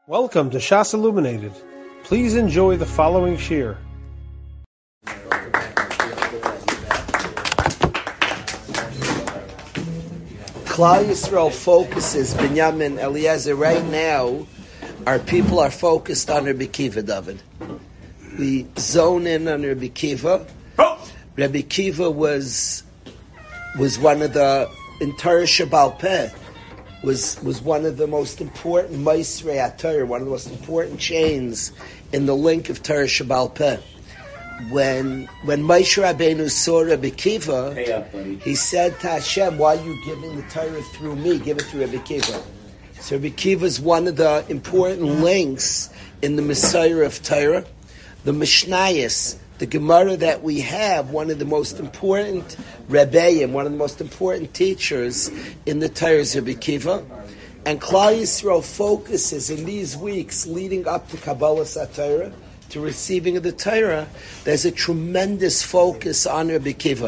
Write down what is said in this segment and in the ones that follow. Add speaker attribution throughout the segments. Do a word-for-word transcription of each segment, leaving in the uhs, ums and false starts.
Speaker 1: Welcome to Shas Illuminated. Please enjoy the following shir.
Speaker 2: Klal Yisrael focuses, Binyamin, Eliezer, right now, our people are focused on Rabbi Kiva, David. We zone in on Rabbi Kiva. Rabbi Kiva was was one of the, in Torah Shabbal Peh, was was one of the most important Maisrei HaTorah, one of the most important chains in the link of Torah Shabbal Peh. When when Moshe Rabbeinu saw Rabbi Kiva, he said to Hashem, "Why are you giving the Torah through me? Give it to Rabbi Kiva." So Rabbi Kiva is one of the important links in the Messiah of Torah. The Mishnayos, the Gemara that we have, one of the most important Rebbeim, one of the most important teachers in the Torah is Rabbi Kiva. And Klal Yisrael focuses in these weeks leading up to Kabbalah HaTorah, to receiving of the Torah, there's a tremendous focus on Rabbi Kiva.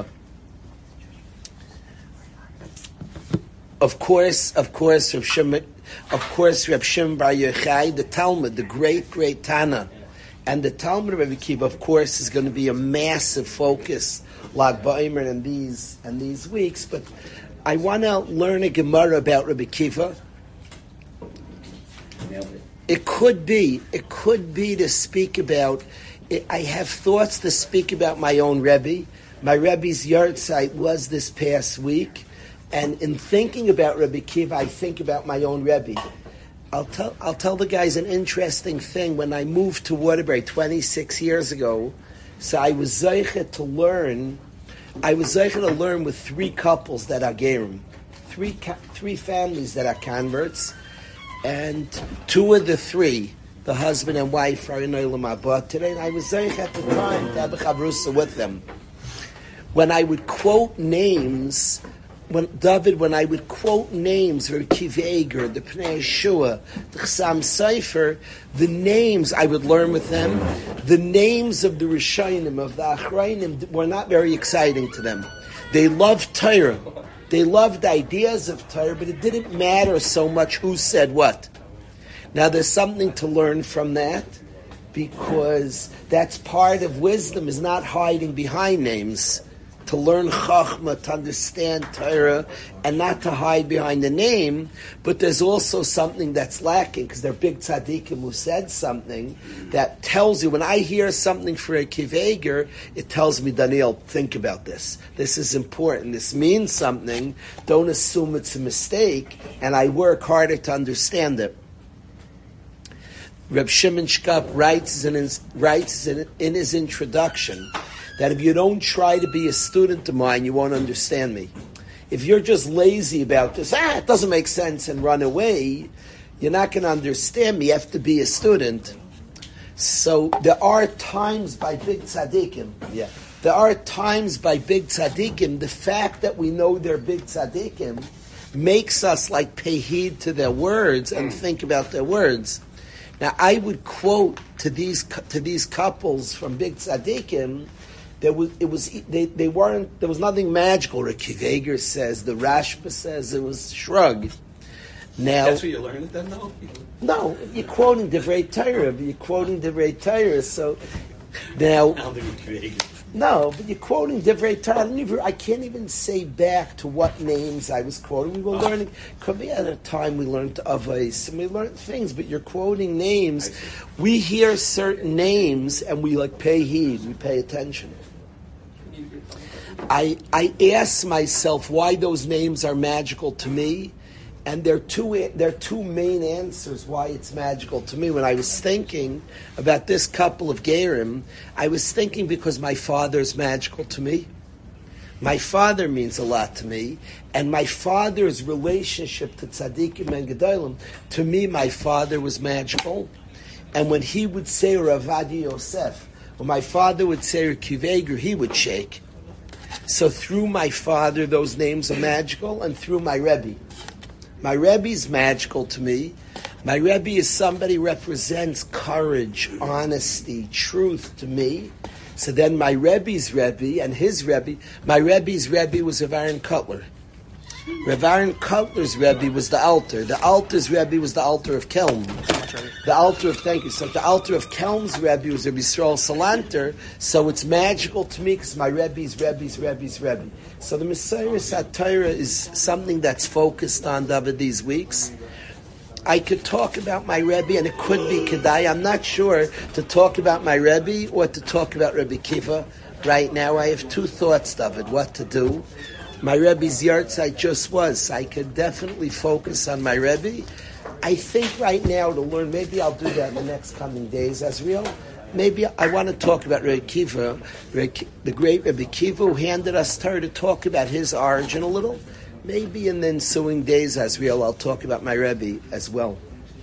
Speaker 2: Of course, of course, Rav Shimon, of course, Rav Shimon Bar Yochai, the Talmud, the great, great Tana, and the Talmud of Rabbi Kiva, of course, is going to be a massive focus, Lag Ba'omer, and these and these weeks. But I want to learn a Gemara about Rabbi Kiva. It could be, it could be to speak about, I have thoughts to speak about my own Rebbe. My Rebbe's yahrzeit was this past week, and in thinking about Rabbi Kiva, I think about my own Rebbe. I'll tell, I'll tell the guys an interesting thing. When I moved to Waterbury twenty-six years ago, so I was zeicha to learn, I was zeicha to learn with three couples that are gerim, three, three families that are converts. And two of the three, the husband and wife, are in Olam Haba today. And I was zeich at the time to have a chavrusa with them. When I would quote names, when David, when I would quote names, Rabbi Kiva Eger, the Pnei Yeshua, the Chassam Sofer, the names I would learn with them, the names of the Rishonim, of the Achrayim, were not very exciting to them. They loved Torah. They loved ideas of Torah, but it didn't matter so much who said what. Now, there's something to learn from that, because that's part of wisdom, is not hiding behind names. To learn Chachma, to understand Torah, and not to hide behind the name. But there's also something that's lacking, because they're big tzaddikim who said something that tells you, when I hear something for a kiveger, it tells me, Daniel, think about this. This is important. This means something. Don't assume it's a mistake. And I work harder to understand it. Reb Shimon Shkop writes in his, writes in, in his introduction that if you don't try to be a student of mine, you won't understand me. If you're just lazy about this, ah, it doesn't make sense, and run away, you're not going to understand me. You have to be a student. So there are times by big tzaddikim, yeah. there are times by big tzaddikim, the fact that we know they're big tzaddikim makes us like pay heed to their words and think about their words. Now, I would quote to these to these couples from big tzaddikim. There was, it was, they, they weren't, there was nothing magical. Ricky Vager says, the Rashba says, it was shrug. Now,
Speaker 3: that's what you learned it then, though?
Speaker 2: No, you're quoting Divrei Torah, you're quoting Divrei Torah, so, now, no, but you're quoting Divrei Torah. I, don't even, I can't even say back to what names I was quoting. We were oh. learning, could be at a time we learned Avos, and we learned things, but you're quoting names. We hear certain names, and we like pay heed, we pay attention. I I ask myself why those names are magical to me, and there are two there are two main answers why it's magical to me. When I was thinking about this couple of Gerim, I was thinking because my father is magical to me. My father means a lot to me, and my father's relationship to Tzaddikim and Gedolim, to me, my father was magical. And when he would say Rav Ovadia Yosef, when my father would say Kiveger, he would shake. So through my father, those names are magical, and through my Rebbe. My Rebbe is magical to me. My Rebbe is somebody who represents courage, honesty, truth to me. So then my Rebbe's Rebbe and his Rebbe, my Rebbe's Rebbe was of Aaron Cutler. Rav Aaron Kotler's Rebbe was the Alter. The Alter's Rebbe was the Alter of Kelm. The Alter of, thank you, so the Alter of Kelm's Rebbe was Rebbe Yisrael Salanter, so it's magical to me because my Rebbe's Rebbe's Rebbe's Rebbe. So the Messiah Satira is something that's focused on David these weeks. I could talk about my Rebbe, and it could be Kedai. I'm not sure to talk about my Rebbe or to talk about Rebbe Kiva right now. I have two thoughts, David, what to do. My Rebbe's Yartzeit just was. I could definitely focus on my Rebbe. I think right now to learn, maybe I'll do that in the next coming days, Azriel. Maybe I want to talk about Rebbe Kiva, the great Rebbe Kiva who handed us Torah, to talk about his origin a little. Maybe in the ensuing days, Azriel, I'll talk about my Rebbe as well.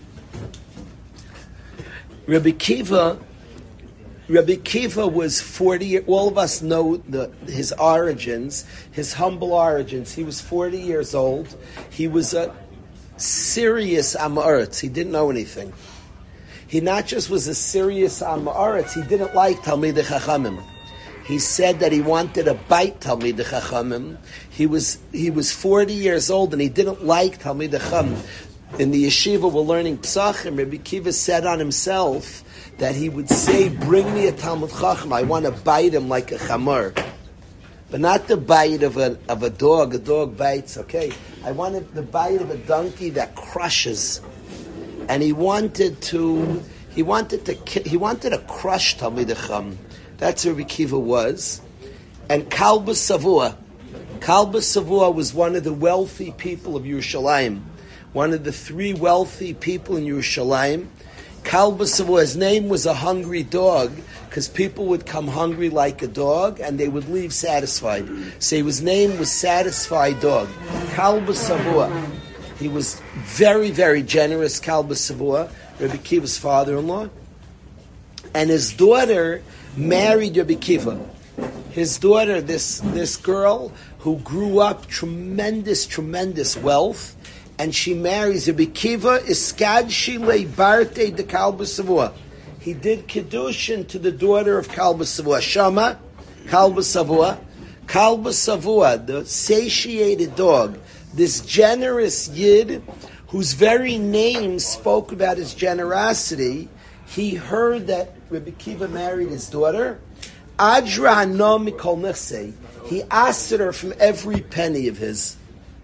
Speaker 2: Rebbe Kiva, Rebbe Kiva was forty. All of us know the, his origins, his humble origins. He was forty years old. He was a serious Amoritz. He didn't know anything. He not just was a serious Amoritz, he didn't like Talmidei Chachamim. He said that he wanted to bite Talmidei Chachamim. He was he was forty years old and he didn't like Talmidei Chachamim. In the yeshiva, we're learning Psachim. Rabbi Kiva said on himself that he would say, "Bring me a Talmud Chacham. I want to bite him like a chamor, but not the bite of a of a dog. A dog bites, okay. I wanted the bite of a donkey that crushes." And he wanted to he wanted to he wanted to crush Talmidei Chachamim. That's where Rabbi Kiva was. And Kalba Savua. Kalba Savua was one of the wealthy people of Yerushalayim. One of the three wealthy people in Yerushalayim. Kalba Savua, his name was a hungry dog, because people would come hungry like a dog, and they would leave satisfied. So his name was Satisfied Dog. Kalba Savua. He was very, very generous, Kalba Savua, Rabbi Kiva's father-in-law. And his daughter married Rabbi Kiva. His daughter, this, this girl who grew up tremendous, tremendous wealth, and she marries Rabbi Kiva, Iskad Shilei Barte de Kalba Savua. He did Kiddushin to the daughter of Kalba Savua. Shama, Kalba Savua. Kalba Savua, the satiated dog, this generous Yid, whose very name spoke about his generosity, he heard that Rabbi Kiva married his daughter. Adra Hanam Mikol Nechsei. He asked her from every penny of his.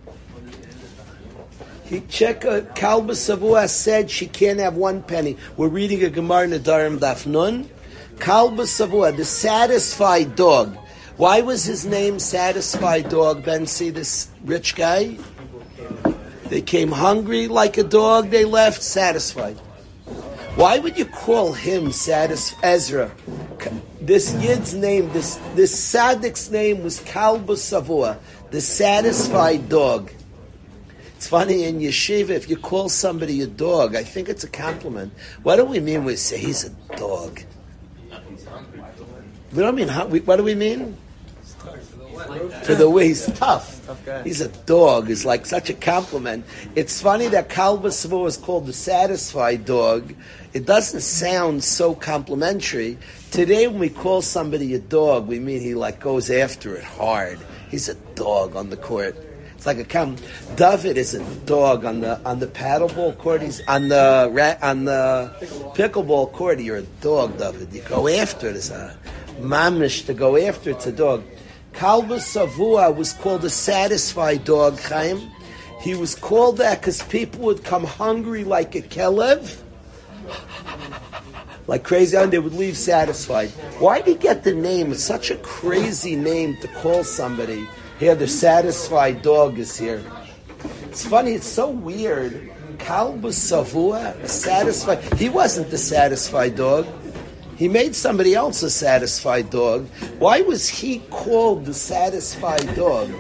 Speaker 2: He check a Kalba Savua said she can't have one penny. We're reading a Gemara Nedarim Daf Nun. Kalba Savua, the satisfied dog. Why was his name Satisfied Dog? Ben, see this rich guy? They came hungry like a dog. They left satisfied. Why would you call him Satis Ezra? This Yid's name, this this Saddik's name was Kalba Savua, the satisfied dog. It's funny in yeshiva, if you call somebody a dog, I think it's a compliment. What do we mean when we say he's a dog? We don't mean how, what do we mean? For the way he's tough. He's a dog. It's like such a compliment. It's funny that Kalba Savua is called the satisfied dog. It doesn't sound so complimentary. Today when we call somebody a dog, we mean he like goes after it hard. He's a dog on the court. It's like a com. David is a dog on the on the paddleball court. He's on the ra- on the pickleball court. You're a dog, David. You go after it. It's a mamish to go after. It's a dog. Kalba Savua was called a satisfied dog, Chaim. He was called that because people would come hungry like a kelev, like crazy, and they would leave satisfied. Why did he get the name? It's such a crazy name to call somebody. Here, the satisfied dog is here. It's funny, it's so weird. Kalba Savua, satisfied. He wasn't the satisfied dog. He made somebody else a satisfied dog. Why was he called the satisfied dog?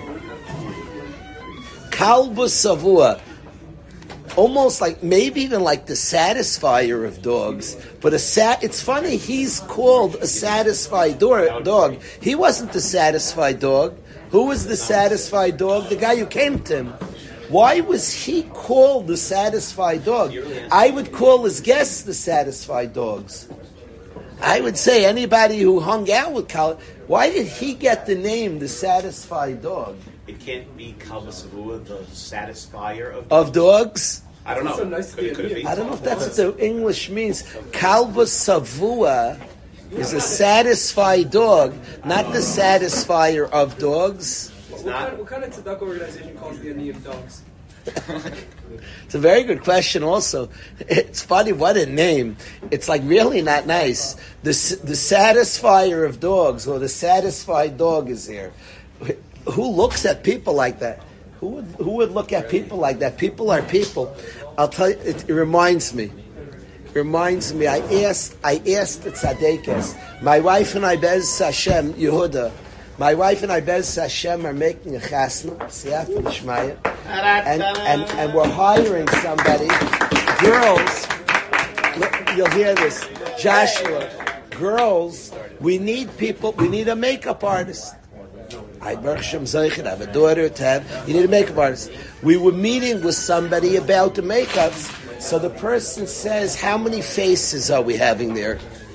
Speaker 2: Kalba Savua. Almost like, maybe even like the satisfier of dogs. But a sat. It's funny, he's called a satisfied do- dog. He wasn't the satisfied dog. Who was the satisfied dog? The guy who came to him. Why was he called the satisfied dog? I would call his guests the satisfied dogs. I would say anybody who hung out with Kal. Why did he get the name the satisfied dog?
Speaker 3: it can't be kalba savua, the satisfier of
Speaker 2: Of dogs?
Speaker 3: I don't know.
Speaker 4: So nice
Speaker 3: could, it, could it be?
Speaker 2: I don't know if that's what the English means. Kalba savua is a satisfied dog, not the satisfier of dogs.
Speaker 4: What kind, what kind of tzedakah organization calls the Ani of dogs?
Speaker 2: It's a very good question also. It's funny, what a name. It's like really not nice. The, the satisfier of dogs, or the satisfied dog is here. Who looks at people like that? Who would, who would look at people like that? People are people. I'll tell you, it, it reminds me. It reminds me, I asked, I asked the Tzaddikas, my wife and I, Bez Hashem, Yehuda, my wife and I, Bez Hashem, are making a chasna, Siyata B'Shmaya, and, and, and we're hiring somebody, girls, look, you'll hear this, Joshua, girls, we need people, we need a makeup artist. I Baruch Shem Zeichen, I have a daughter to have, you need a makeup artist. We were meeting with somebody about the makeups, so the person says, how many faces are we having there?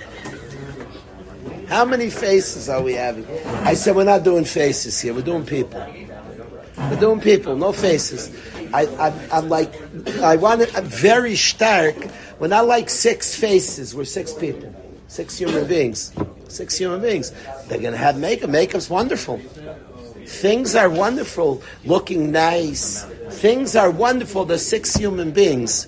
Speaker 2: How many faces are we having? I said, we're not doing faces here, we're doing people. We're doing people, no faces. I, I, I'm like, I want it, I'm very stark. We're not like six faces, we're six people. Six human beings. Six human beings. They're going to have makeup. Makeup's wonderful. Things are wonderful. Looking nice. Things are wonderful. They're six human beings.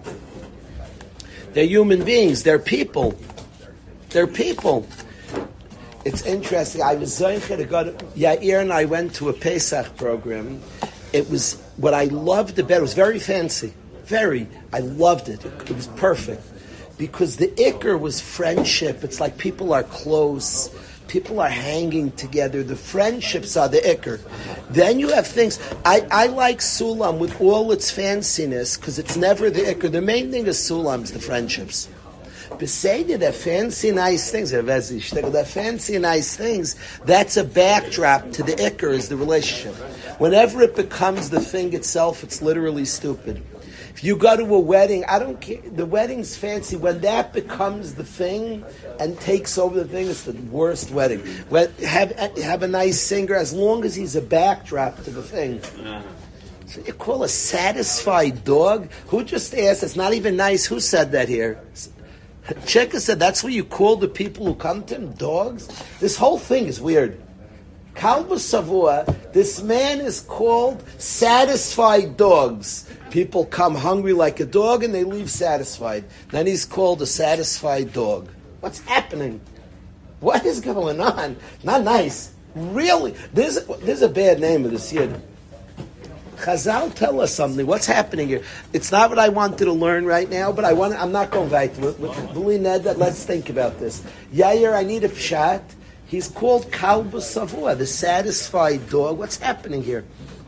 Speaker 2: They're human beings. They're people. They're people. It's interesting. I was Zoicher to go to... Yair and I went to a Pesach program. It was... What I loved about it, it was very fancy. Very. I loved it. It was perfect. Because the ikr was friendship. It's like people are close. People are hanging together. The friendships are the ikr. Then you have things. I, I like Sulam with all its fanciness because it's never the ikr. The main thing is Sulam's the friendships. Beseder, the fancy nice things, the fancy nice things, that's a backdrop to the ikr, is the relationship. Whenever it becomes the thing itself, it's literally stupid. If you go to a wedding, I don't care, the wedding's fancy. When that becomes the thing and takes over the thing, it's the worst wedding. When, have, have a nice singer, as long as he's a backdrop to the thing. So you call a satisfied dog? Who just asked? It's not even nice. Who said that here? Cheka said that's what you call the people who come to him, dogs? This whole thing is weird. Kalba Savua, this man is called satisfied dogs. People come hungry like a dog and they leave satisfied. Then he's called a satisfied dog. What's happening? What is going on? Not nice. Really? There's, there's a bad name of this yid. Chazal, tell us something. What's happening here? It's not what I wanted to learn right now, but I want. I'm not going back to it. Let's think about this. Yair, I need a pshat. He's called Kalba Savua, the satisfied dog. What's happening here?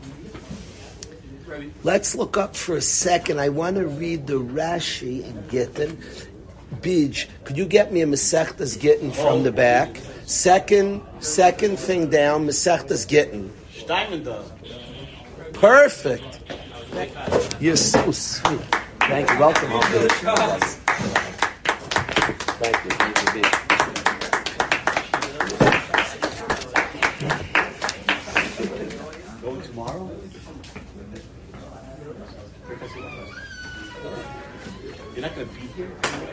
Speaker 2: Let's look up for a second. I want to read the Rashi in Gittin. Bij, could you get me a Masechtas Gittin from the back? Second, second thing down, Masechtas Gittin.
Speaker 3: Steinman does.
Speaker 2: Perfect. You're so sweet. Thank you. Welcome. Yes. Thank you. Thank you, Bij.
Speaker 3: Going tomorrow? You're not going to be here?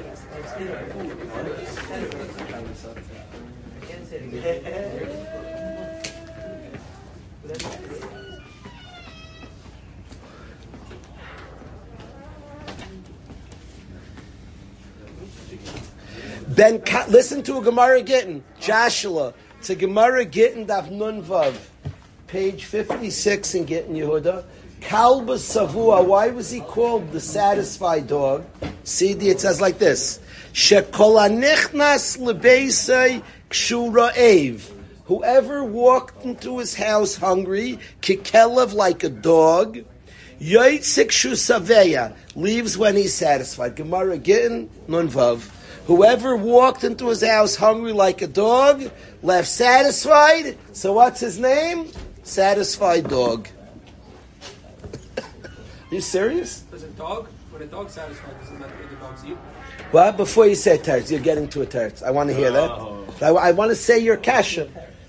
Speaker 2: Ben, listen to a Gemara Gittin. Joshua. It's a Gemara Gittin Daf Nun Vav. Page fifty-six in Gittin Yehuda. Kalba Savua. Why was he called the satisfied dog? See, it says like this. Shekol anichnas lebeisei kshura ev. Whoever walked into his house hungry, kikelev like a dog, yoitzik shu saveya, leaves when he's satisfied. Gemara Gittin Nun Vav. Whoever walked into his house hungry like a dog, left satisfied. So what's his name? Satisfied dog. Are you serious?
Speaker 4: Does a dog, when a dog's satisfied, doesn't matter what the dogs eat?
Speaker 2: Well, before you say teretz, you're getting to a teretz. I want to hear that.
Speaker 3: Oh.
Speaker 2: I, I want to say your kasha.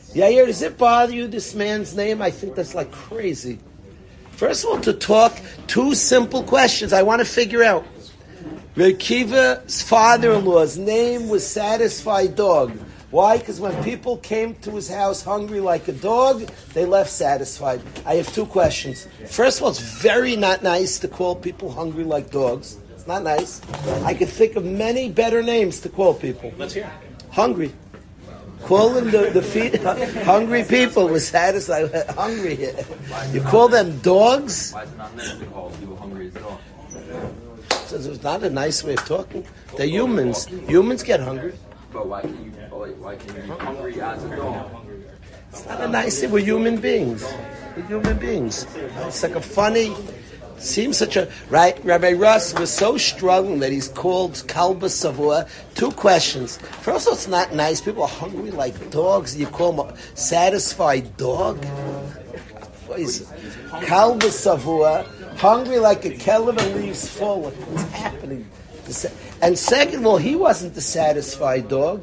Speaker 2: Yair, does it bother you, this man's name? I think that's like crazy. First of all, to talk two simple questions I want to figure out. Reb Kiva's father-in-law's name was Satisfied Dog. Why? Because when people came to his house hungry like a dog, they left satisfied. I have two questions. First of all, it's very not nice to call people hungry like dogs. It's not nice. I could think of many better names to call people.
Speaker 3: Let's hear.
Speaker 2: Hungry. Calling the, the feet, hungry people was satisfied. Hungry. You call them dogs?
Speaker 5: Why is it not nice to call people hungry as dogs?
Speaker 2: So it's not a nice way of talking. They're humans. Humans get hungry.
Speaker 5: But why can you why can you be hungry as a dog?
Speaker 2: It's not a nice thing. We're human beings. We're human beings. It's like a funny, seems such a, right? Rabbi Russ was so struggling that he's called Kalba Savua. Two questions. First of all, it's not nice. People are hungry like dogs. You call them a satisfied dog? What is it? Kalba Savua, hungry like a kelev and leaves full. What's happening? And second of all, he wasn't the satisfied dog.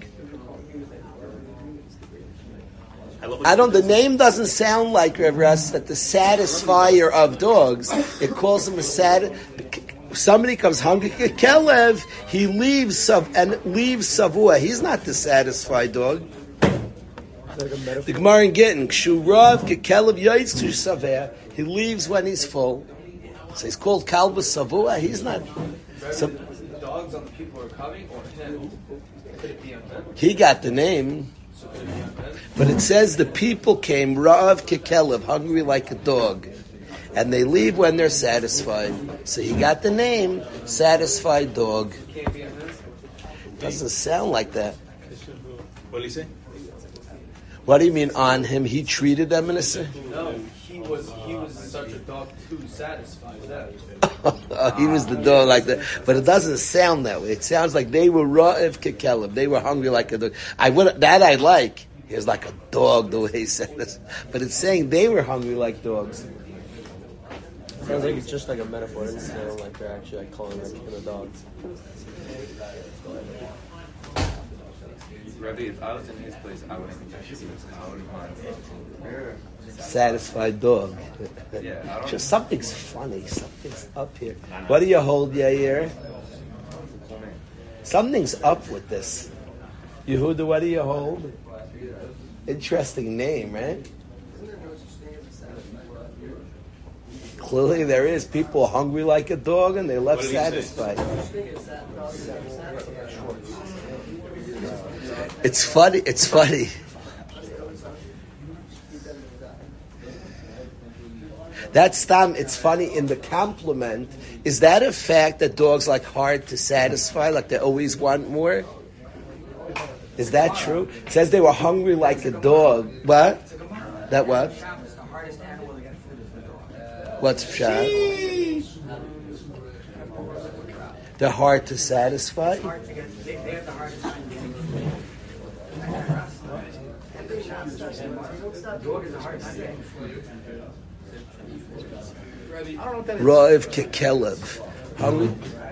Speaker 2: I don't. The name doesn't sound like Rev Russ that the satisfier of dogs. It calls him a sad. Somebody comes hungry, Kelev. He leaves sav and leaves savua. He's not the satisfied dog. The Gemara in Gittin, Kshurav Kelev Yaitz to Saveh. He leaves when he's full. So he's called Kalba Savua. He's not. So,
Speaker 4: the dogs on the people who are coming, or him? Could it be on them?
Speaker 2: He got the name. But it says the people came Ra'av Kekelev, hungry like a dog. And they leave when they're satisfied. So he got the name, Satisfied Dog. Doesn't sound like that.
Speaker 3: What did he say?
Speaker 2: What do you mean on him? He treated them in a sense?
Speaker 4: No, he was he was such a dog to satisfy them.
Speaker 2: Oh, he was the dog like that. But it doesn't sound that way. It sounds like they were Ra'av Kekelev. They were hungry like a dog. I would that I like. He was like a dog the way he said this. But it's saying they were hungry like dogs.
Speaker 6: Sounds like it's just like a metaphor. It doesn't sound like they're actually like calling them the dogs.
Speaker 5: Rebbe, if I was in his place, I would think that he was I wouldn't mind.
Speaker 2: Satisfied dog.
Speaker 5: Yeah, I don't
Speaker 2: Just something's funny. Something's up here. What do you hold, Yair? Something's up with this. Yehuda, what do you hold? Interesting name, right? Clearly there is. People are hungry like a dog and they left satisfied. It's funny. It's funny. That's Stam. It's funny in the compliment. Is that a fact that dogs like hard to satisfy, like they always want more? Is that true? It says they were hungry like a dog. What? That what? What's pshat? They're hard to satisfy? Rav Kekelev. Hungry.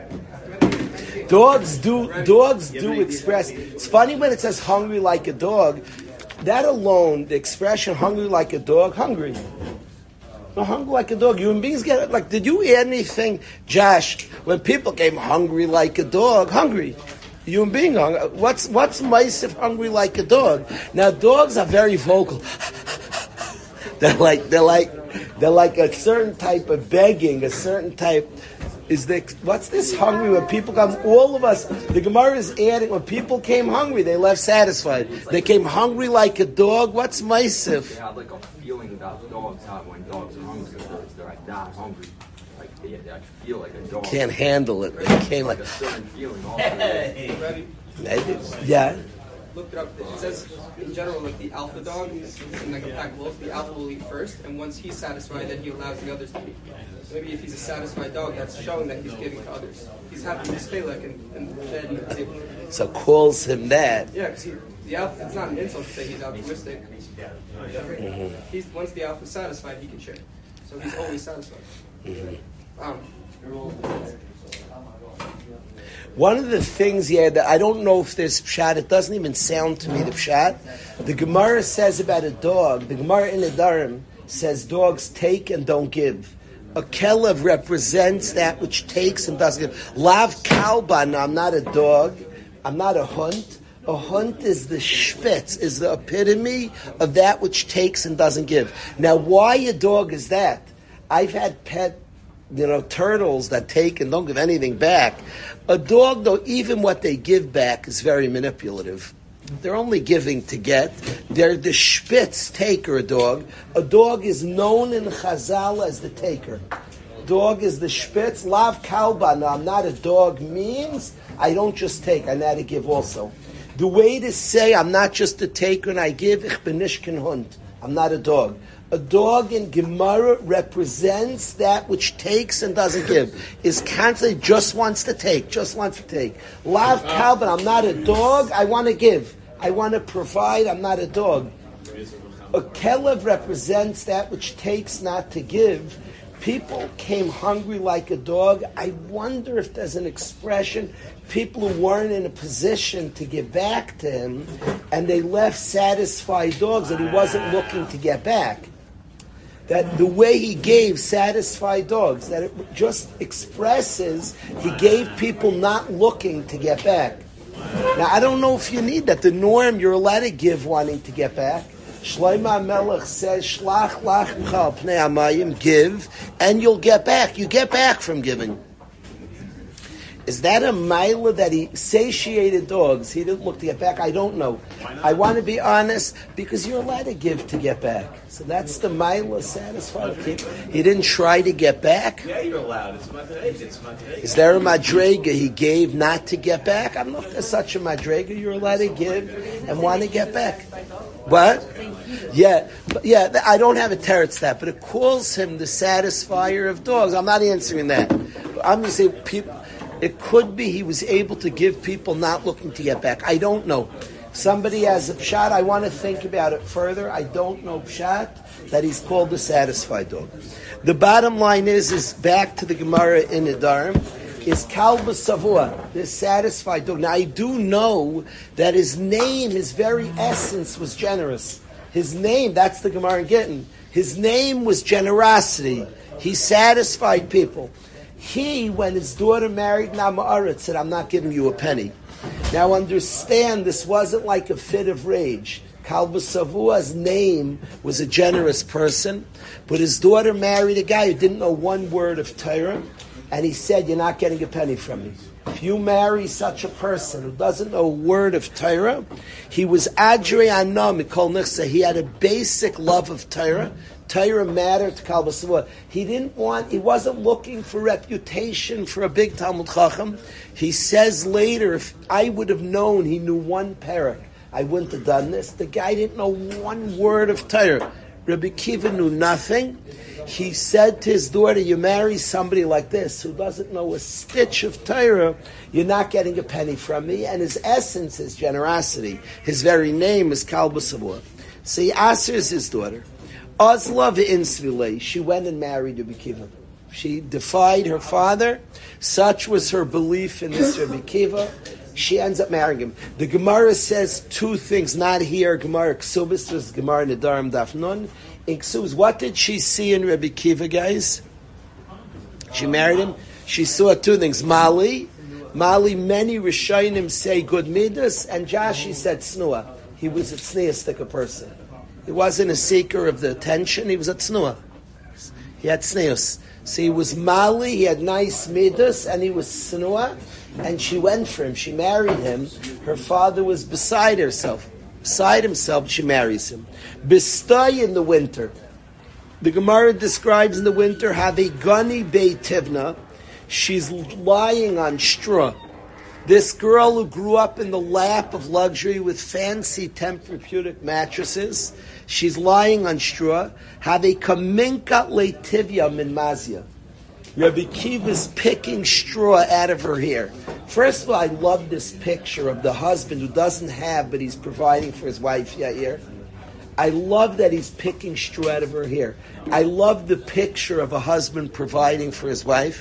Speaker 2: Dogs do dogs do express. It's funny when it says hungry like a dog. That alone, the expression hungry like a dog, hungry. No, hungry like a dog. Human beings get it. Like, did you eat anything, Josh? When people came hungry like a dog, hungry. Human being hungry. What's what's mice if hungry like a dog? Now dogs are very vocal. they're like they're like they're like a certain type of begging, a certain type. Is the what's this hungry when people come? All of us, the Gemara is adding when people came hungry, they left satisfied. They came hungry like a dog. What's Maisif?
Speaker 5: They have like a feeling that dogs have when dogs are hungry. They're, they're like that hungry. Like they, they actually feel like a dog.
Speaker 2: Can't handle it. They can't
Speaker 5: like
Speaker 2: like.
Speaker 5: a certain feeling. Also.
Speaker 2: Yeah.
Speaker 4: Looked it up. It says in general, like the alpha dog, in like a pack of wolves, the alpha will eat first, and once he's satisfied, then he allows the others to eat. So maybe if he's a satisfied dog, that's showing that he's giving to others. He's happy to stay like and, and then he's able to.
Speaker 2: So calls him that.
Speaker 4: Yeah, because the alpha, it's not an insult to say he's altruistic. Mm-hmm. He's once the alpha's satisfied, he can share. So he's always satisfied.
Speaker 2: Mm-hmm.
Speaker 4: Um,
Speaker 2: One of the things here that I don't know if there's pshat, it doesn't even sound to me the pshat. The Gemara says about a dog, the Gemara in Nedarim says dogs take and don't give. A kelev represents that which takes and doesn't give. Lav kalba, no, I'm not a dog, I'm not a hunt. A hunt is the spitz, is the epitome of that which takes and doesn't give. Now, why a dog is that? I've had pet, you know, turtles that take and don't give anything back. A dog, though, even what they give back is very manipulative. They're only giving to get. They're the spitz taker, a dog. A dog is known in Chazal as the taker. Dog is the spitz. Lav kalba, no, I'm not a dog, means I don't just take, I know how to give also. The way to say I'm not just a taker and I give, ich bin nicht kein Hund. I'm not a dog. A dog in Gemara represents that which takes and doesn't give. Is constantly just wants to take, just wants to take. Lav Calvin, I'm not a dog, I want to give. I want to provide, I'm not a dog. A kelev represents that which takes, not to give. People came hungry like a dog. I wonder if there's an expression, people who weren't in a position to give back to him, and they left satisfied dogs, and he wasn't looking to get back. That the way he gave satisfied dogs, that it just expresses he gave people not looking to get back. Now, I don't know if you need that. The norm, you're allowed to give wanting to get back. Shlomo Melech says, Shlach lach b'chal pnei hamayim, give, and you'll get back. You get back from giving. Is that a mila that he satiated dogs? He didn't look to get back. I don't know. I want to be honest, because you're allowed to give to get back. So that's the mila satisfied. He, he didn't try to get back.
Speaker 3: Yeah, you're allowed. It's madrega. It's madrega.
Speaker 2: Is there a madrega he gave not to get back? I don't know if there's such a madrega. You're allowed to give and want to get back. What? Yeah, but yeah. I don't have a teretz that, but it calls him the satisfier of dogs. I'm not answering that. I'm just saying people. It could be he was able to give people not looking to get back. I don't know. Somebody has a pshat. I want to think about it further. I don't know pshat that he's called the satisfied dog. The bottom line is, is back to the Gemara in Nedarim, is Kalba Savua, this satisfied dog. Now I do know that his name, his very essence was generous. His name, that's the Gemara in Gittin. His name was generosity. He satisfied people. He, when his daughter married Nama'aret, said, I'm not giving you a penny. Now understand, this wasn't like a fit of rage. Kalba Savua's name was a generous person, but his daughter married a guy who didn't know one word of Torah, and he said, you're not getting a penny from me. If you marry such a person who doesn't know a word of Torah, he was Adrei Anam, he had a basic love of Torah. Torah mattered to Kalba Savua. He didn't want, he wasn't looking for reputation for a big Talmud Chacham. He says later, if I would have known he knew one parak, I wouldn't have done this. The guy didn't know one word of Torah. Rabbi Kiva knew nothing. He said to his daughter, you marry somebody like this who doesn't know a stitch of Torah, you're not getting a penny from me. And his essence is generosity. His very name is Kalba Savua. So he answers his daughter. Ozla v'insvile, she went and married Rabbi Kiva. She defied her father. Such was her belief in this Rabbi Kiva. She ends up marrying him. The Gemara says two things, not here. Gemara Ksubis, was Gemara Nedarim Daf Nun. In Ksubis, what did she see in Rabbi Kiva, guys? She married him. She saw two things. Mali. Mali, many Rishonim say good midas, and Jashi said snua. He was a tzniastic a person. He wasn't a seeker of the attention, he was a tznuah. He had tznius. So he was mali, he had nice midas, and he was tznuah, and she went for him. She married him. Her father was beside herself. Beside himself, she marries him. Bestay in the winter. The Gemara describes in the winter, have a gani beitivna. She's lying on straw. This girl who grew up in the lap of luxury with fancy Tempur-Pedic mattresses, she's lying on straw. Have a kaminka leitivya min mazia. Rabbi Kiva's picking straw out of her hair. First of all, I love this picture of the husband who doesn't have, but he's providing for his wife, Yair. I love that he's picking straw out of her hair. I love the picture of a husband providing for his wife.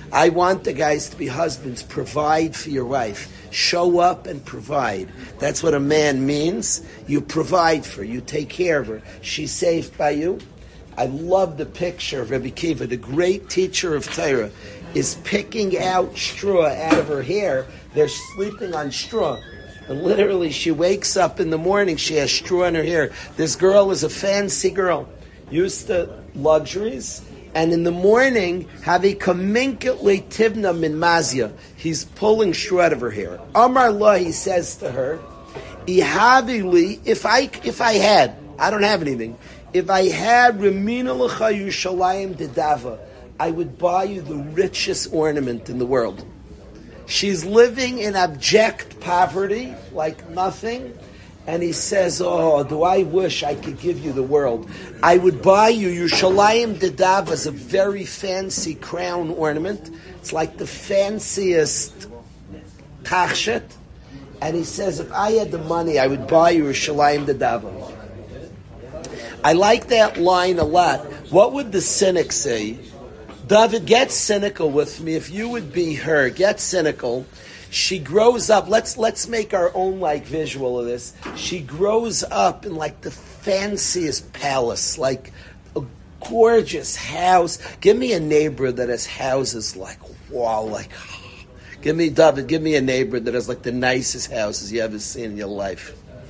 Speaker 2: I want the guys to be husbands. Provide for your wife. Show up and provide. That's what a man means. You provide for her. You take care of her. She's safe by you. I love the picture of Rabbi Kiva, the great teacher of Torah, is picking out straw out of her hair. They're sleeping on straw. And literally, she wakes up in the morning, she has straw in her hair. This girl is a fancy girl, used to luxuries. And in the morning, Havi kaminkatli tivna min mazia. He's pulling straw out of her hair. Amar Allah, he says to her, Ihavili, if I if I had, I don't have anything. If I had Remina l'cha Yerushalayim dedava, I would buy you the richest ornament in the world. She's living in abject poverty, like nothing. And he says, oh, do I wish I could give you the world. I would buy you, Yerushalayim Dedav is a very fancy crown ornament. It's like the fanciest tachshet. And he says, if I had the money, I would buy you Yerushalayim Dedav. I like that line a lot. What would the cynic say? David, get cynical with me. If you would be her, get cynical. She grows up, let's let's make our own like visual of this. She grows up in like the fanciest palace, like a gorgeous house. Give me a neighbor that has houses like, wow, like, give me, David, give me a neighbor that has like the nicest houses you ever seen in your life.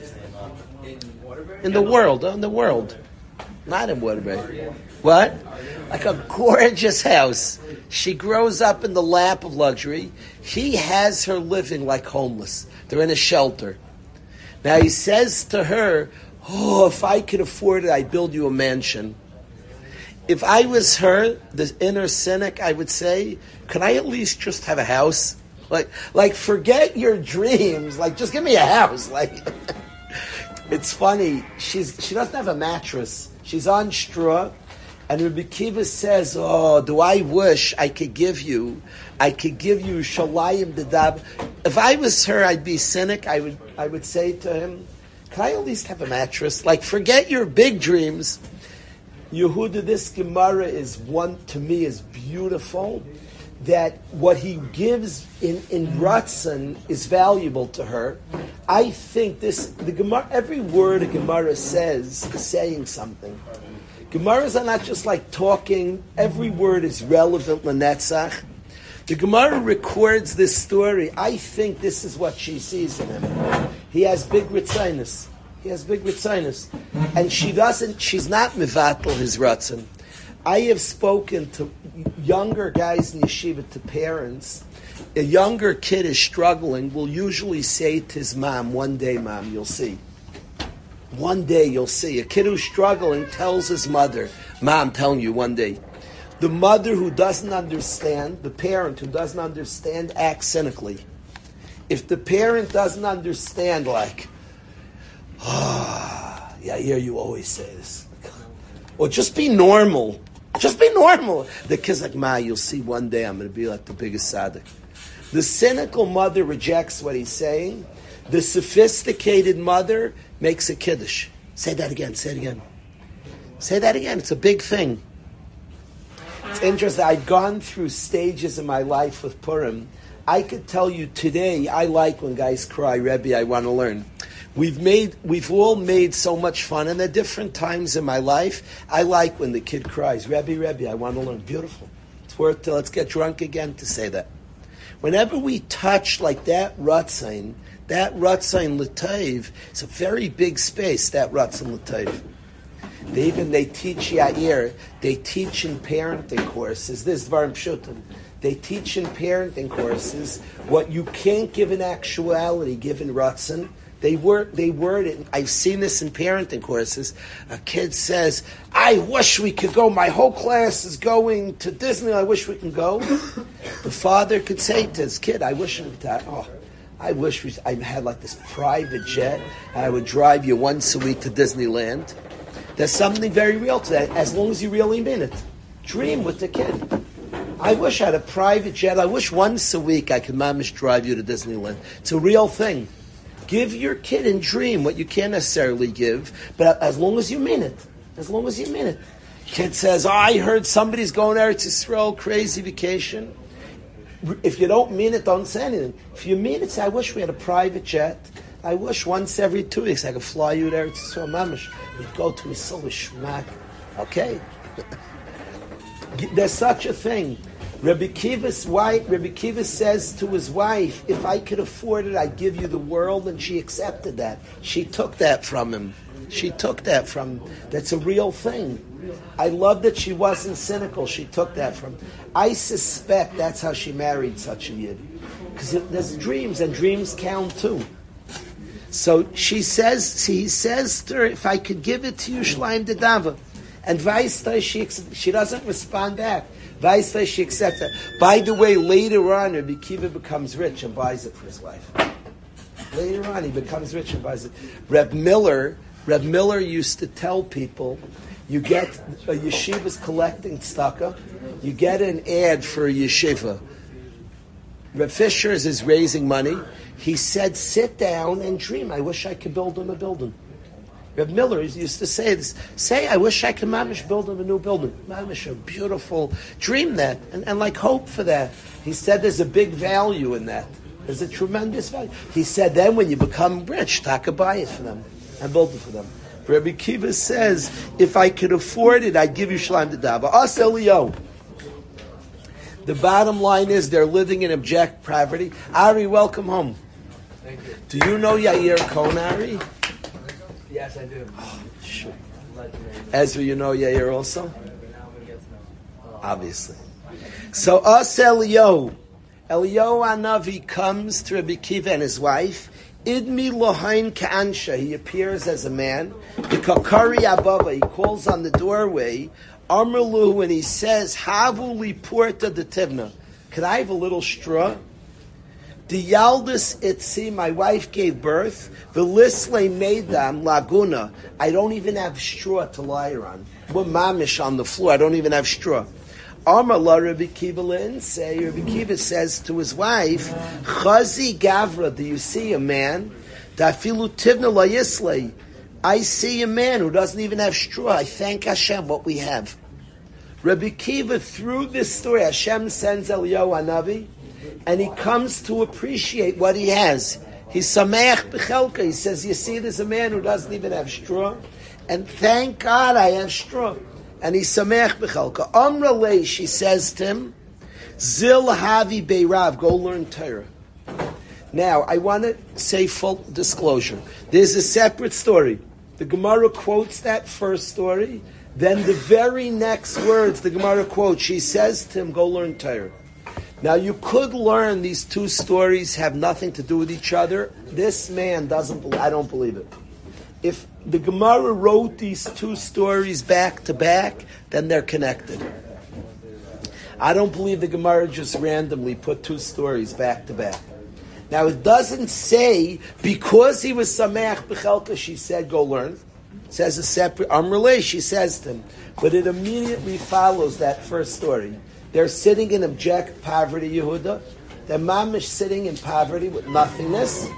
Speaker 2: In the world, in the world. Not in Waterbury. What? Like a gorgeous house. She grows up in the lap of luxury. He has her living like homeless. They're in a shelter. Now he says to her, oh, if I could afford it, I'd build you a mansion. If I was her, the inner cynic, I would say, could I at least just have a house? Like, like forget your dreams. Like, just give me a house. Like, it's funny. She's she doesn't have a mattress. She's on straw. And Rabbi Kiva says, oh, do I wish I could give you, I could give you Shalayim Dedab. If I was her, I'd be cynic. I would I would say to him, can I at least have a mattress? Like, forget your big dreams. Yehuda, this Gemara is one, to me, is beautiful. That what he gives in, in Ratzon is valuable to her. I think this, the Gemara, every word a Gemara says is saying something. Gemaras are not just like talking. Every word is relevant l'netzach. The Gemara records this story. I think this is what she sees in him. He has big ritzinus. He has big ritzinus. And she doesn't, she's not mivatel his ratzon. I have spoken to younger guys in yeshiva, to parents. A younger kid is struggling, will usually say to his mom, one day, mom, you'll see. One day you'll see. A kid who's struggling tells his mother, Mom, I'm telling you one day. The mother who doesn't understand, the parent who doesn't understand, acts cynically. If the parent doesn't understand, like, ah, oh, yeah, I hear you always say this. Or just be normal. Just be normal. The kid's like, Ma, you'll see one day I'm going to be like the biggest tzaddik. The cynical mother rejects what he's saying. The sophisticated mother makes a kiddush. Say that again, say it again. Say that again, it's a big thing. It's interesting, I've gone through stages in my life with Purim. I could tell you today, I like when guys cry, Rebbe, I want to learn. We've made, we've all made so much fun, and at different times in my life, I like when the kid cries, Rebbe, Rebbe, I want to learn. Beautiful. It's worth it, let's get drunk again to say that. Whenever we touch like that Ratzon, that Ratzon L'Tov, it's a very big space, that Ratzon L'Tov. They even, they teach Yair, they teach in parenting courses, this Dvarim Pshutim, they teach in parenting courses what you can't give in actuality, give in Ratzon. They word, they word it, I've seen this in parenting courses. A kid says, I wish we could go, my whole class is going to Disney, I wish we can go. The father could say to his kid, I wish we could, oh, I wish we, I had like this private jet, and I would drive you once a week to Disneyland. There's something very real to that, as long as you really mean it. Dream with the kid. I wish I had a private jet. I wish once a week I could mamish drive you to Disneyland. It's a real thing. Give your kid and dream what you can't necessarily give, but as long as you mean it. As long as you mean it. Kid says, oh, I heard somebody's going there to Israel, crazy vacation. If you don't mean it, don't say anything. If you mean it, say, I wish we had a private jet. I wish once every two weeks I could fly you there to so mamish. We'd go to a silver schmack. Okay. There's such a thing. Rabbi Kiva's wife, Rabbi Kiva says to his wife, if I could afford it, I'd give you the world, and she accepted that. She took that from him. She took that from him. That's a real thing. I love that she wasn't cynical. She took that from him. I suspect that's how she married such a yid. Because there's dreams, and dreams count too. So she says, he says to her, if I could give it to you, Shleim Dedava. And Vaistai, she, she doesn't respond back. Vaistai, she accepts it. By the way, later on, Rabbi Kiva becomes rich and buys it for his wife. Later on, he becomes rich and buys it. Reb Miller, Reb Miller used to tell people, you get a yeshiva's collecting tzedakah, you get an ad for a yeshiva. Reb Fisher's is raising money. He said, sit down and dream. I wish I could build him a building. Reb Miller used to say this. Say, I wish I could mamish build him a new building. Mamish, a beautiful dream that. And, and like hope for that. He said there's a big value in that. There's a tremendous value. He said then when you become rich, taka buy it for them and build it for them. Rabbi Kiva says, if I could afford it, I'd give you Shleim Dedava. Us Elio. The bottom line is they're living in abject poverty. Ari, welcome home.
Speaker 6: Thank you.
Speaker 2: Do you know Yair Cohn, Ari?
Speaker 6: Yes, I do.
Speaker 2: Oh, sure. Ezra, you know Yair also? Obviously. So us Elio. Elio Anavi comes to Rabbi Kiva and his wife. Idmi lohain ka'ansha. He appears as a man. The kakari abava. He calls on the doorway. Amrlu, and he says, Havu li porta de tivna. Could I have a little straw? The yaldus itzi, my wife gave birth. The lisle medam laguna. I don't even have straw to lie on. We're mamish on the floor. I don't even have straw. Amar la Rabbi Kiva le'in say, Rabbi Kiva says to his wife, Chazi Gavra, do you see a man? Dafilu tivna la yisle. I see a man who doesn't even have straw. I thank Hashem what we have. Rabbi Kiva, through this story, Hashem sends Eliyahu Hanavi, and he comes to appreciate what he has. He's sameach b'chelka. He says, you see, there's a man who doesn't even have straw, and thank God I have straw. And he's sameach b'chelka. Amra lei, she says to him, Zil havi beirav, go learn Torah. Now, I want to say full disclosure. There's a separate story. The Gemara quotes that first story. Then the very next words, the Gemara quotes, she says to him, go learn Torah. Now, you could learn these two stories have nothing to do with each other. This man doesn't believe, I don't believe it. If the Gemara wrote these two stories back to back, then they're connected. I don't believe the Gemara just randomly put two stories back to back. Now, it doesn't say, because he was Sameach B'chelka, she said, go learn. It says a separate, Amrulay, she says to him. But it immediately follows that first story. They're sitting in abject poverty, Yehuda. They're mamish sitting in poverty with nothingness.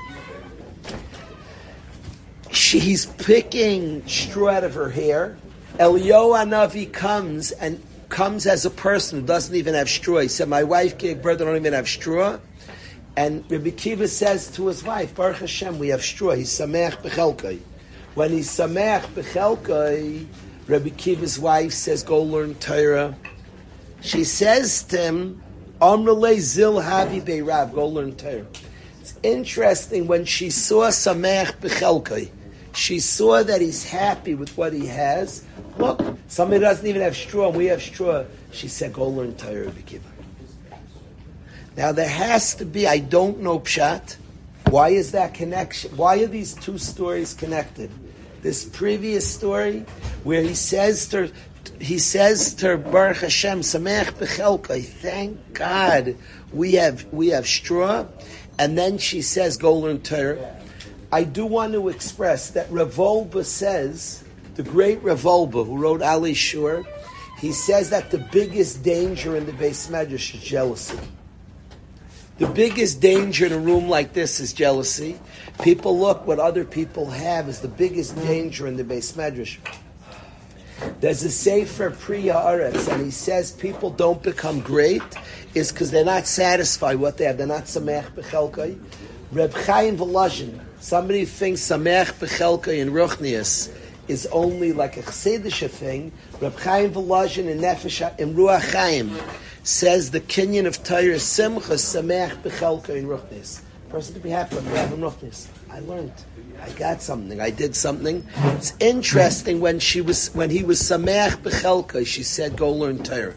Speaker 2: She's picking straw out of her hair. Eliyahu Hanavi comes and comes as a person who doesn't even have straw. He said, my wife gave birth, I don't even have straw. And Rabbi Kiva says to his wife, Baruch Hashem, we have straw. He's sameach b'chelkai. When he's sameach b'chelkai, Rabbi Kiva's wife says, go learn Torah. She says to him, Amrulay zil havi beirav, go learn Torah. It's interesting, when she saw sameach b'chelkai, she saw that he's happy with what he has. Look, somebody doesn't even have straw, and we have straw. She said, go learn Torah, Rabbi Kiva. Now there has to be, I don't know Pshat. Why is that connection? Why are these two stories connected? This previous story, where he says to he says to her, Baruch Hashem, Sameach B'chelka, thank God we have we have straw, and then she says, go learn Torah. I do want to express that Rav Wolbe says, the great Rav Wolbe, who wrote Ali Shur, he says that the biggest danger in the Beis Medrash is jealousy. The biggest danger in a room like this is jealousy. People look what other people have is the biggest danger in the Beis Medrash. There's a sefer Priya Aretz, and he says people don't become great is because they're not satisfied with what they have. They're not samech b'chelkai. Reb Chaim Volozhin, somebody thinks samech b'chelkai in Ruchnius is only like a chassidische thing. Reb Chaim Volozhin in Nefesh in Ruach Chaim says the kinyan of Torah is simcha samech b'chelkai in Ruchnius. Person to be happy with have in Ruchnius. I learned. I got something. I did something. It's interesting when she was when he was samech b'chelkai. She said, "Go learn Torah."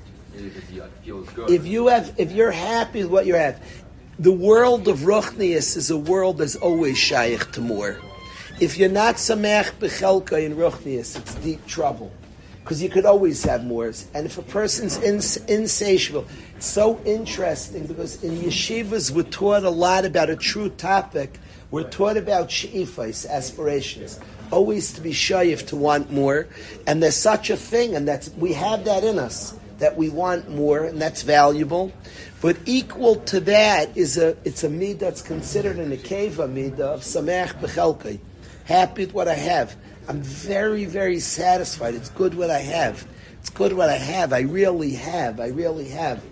Speaker 2: If you have, if you're happy with what you have, the world of Ruchnius is a world that's always shaykh to more. If you're not samech b'chelkai in Ruchnius, it's deep trouble because you could always have more. And if a person's ins- insatiable, it's so interesting because in yeshivas we're taught a lot about a true topic. We're taught about she'ifais, aspirations, always to be shayif, to want more, and there's such a thing, and that's we have that in us that we want more, and that's valuable. But equal to that is a it's a midah that's considered an akeva midah of samech b'chelkai, happy with what I have. I'm very very satisfied. It's good what I have. It's good what I have. I really have. I really have.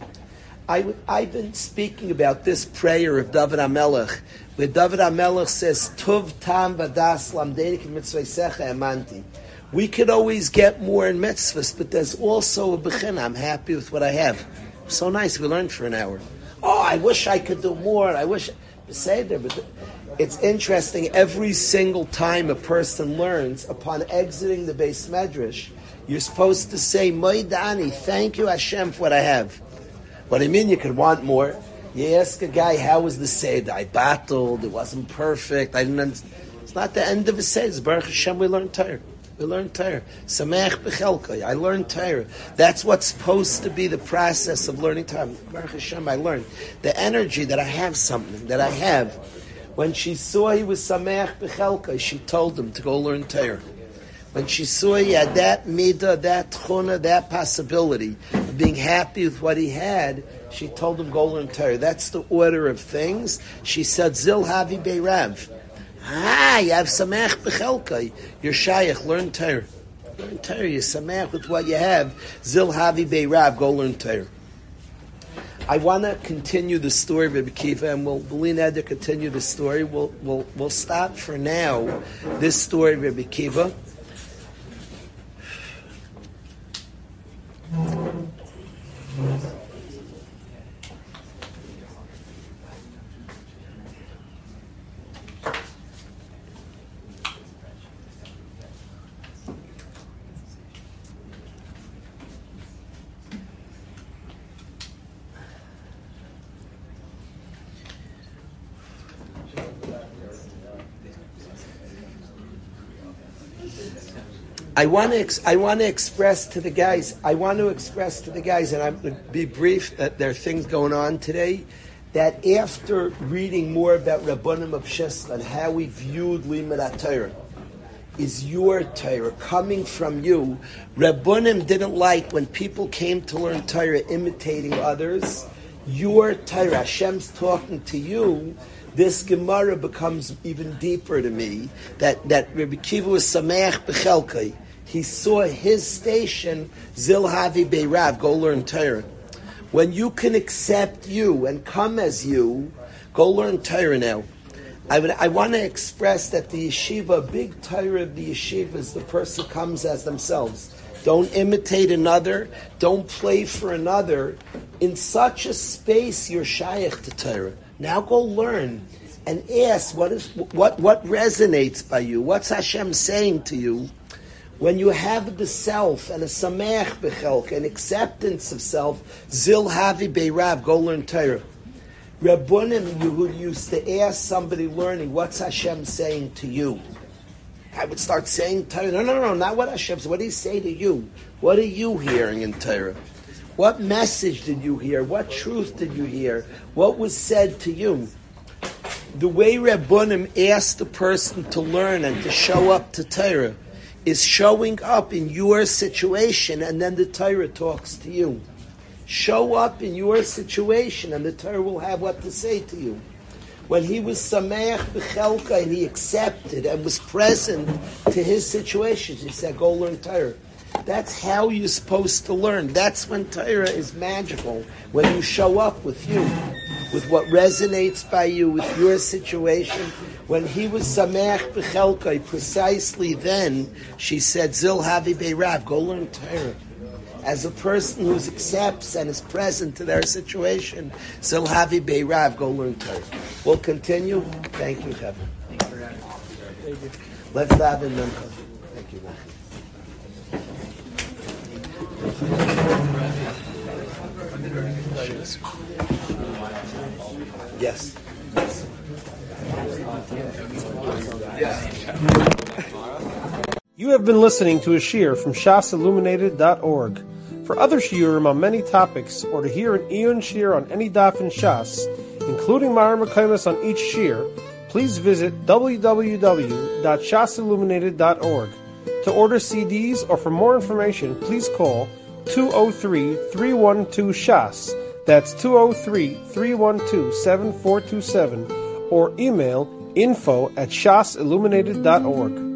Speaker 2: I, I've been speaking about this prayer of David HaMelech, where David HaMelech says, Tuv tam vadas lamdeinik mitzvaysecha emanti. We could always get more in mitzvahs, but there's also a bechina. I'm happy with what I have. So nice, we learned for an hour. Oh, I wish I could do more. I wish... Say there, but it's interesting. Every single time a person learns, upon exiting the Beis Medrash, you're supposed to say, Moidani, thank you Hashem for what I have. What I mean, you could want more. You ask a guy, how was the Seder? I battled, it wasn't perfect, I didn't understand. It's not the end of a Seder. It's Baruch Hashem, we learned Torah. We learned Torah. Samech b'chelkai, I learned Torah. That's what's supposed to be the process of learning Torah. Baruch Hashem, I learned. The energy that I have something, that I have. When she saw he was Samech b'chelkai, she told him to go learn Torah. When she saw he had that midah, that tchuna, that possibility of being happy with what he had, she told him, go learn Torah. That's the order of things. She said, Zil havi beirav. Ah, you have samech b'chelkai. You're shaykh, learn Torah. Learn Torah, you're samech with what you have. Zil havi beirav, go learn Torah. I want to continue the story of Rebbe Kiva, and we'll, we'll to continue the story. We'll, we'll, we'll stop for now this story of Rebbe Kiva. I want to ex- I want to express to the guys, I want to express to the guys, and I'm going to be brief, that there are things going on today, that after reading more about Rabbanim of Shesla and how we viewed Limud Torah, is your Torah coming from you. Rabbanim didn't like when people came to learn Torah imitating others. Your Torah, Hashem's talking to you. This Gemara becomes even deeper to me, that, that Rabbi Kiva was Sameach B'chelkai. He saw his station, Zil Havi Beirav, go learn Torah. When you can accept you and come as you, go learn Torah now. I would, I want to express that the yeshiva, a big Torah of the yeshiva is the person comes as themselves. Don't imitate another. Don't play for another. In such a space, you're shaykh to Torah. Now go learn and ask what is what what resonates by you. What's Hashem saying to you? When you have the self and a sameach b'chelka, an acceptance of self, zil havi beirav, go learn Torah. Rabbanim Yehud used to ask somebody learning, what's Hashem saying to you? I would start saying Torah. No, no, no, not what Hashem says. What did He say to you? What are you hearing in Torah? What message did you hear? What truth did you hear? What was said to you? The way Rabbanim asked the person to learn and to show up to Torah is showing up in your situation, and then the Torah talks to you. Show up in your situation, and the Torah will have what to say to you. When he was sameach b'chelka and he accepted and was present to his situations, he said, go learn Torah. That's how you're supposed to learn. That's when Torah is magical, when you show up with you, with what resonates by you, with your situation. When he was Sameach B'chelkai, precisely then, she said, Zil Havi Beirav, go learn Torah. As a person who accepts and is present to their situation, Zil Havi Beirav, go learn Torah. We'll continue. Thank you, Kevin.
Speaker 6: Thank you.
Speaker 2: Let's have in Memcha. Thank you, Nachman. Yes.
Speaker 1: You have been listening to a shiur from shas illuminated dot org. For other shiurim on many topics, or to hear an Iyun shiur on any daf in Shas, including Mareh Mekomos on each shiur, please visit w w w dot shas illuminated dot org. To order C Ds or for more information, please call two oh three, three one two, shas. That's two oh three, three one two, seven four two seven, or email info at shas illuminated dot org.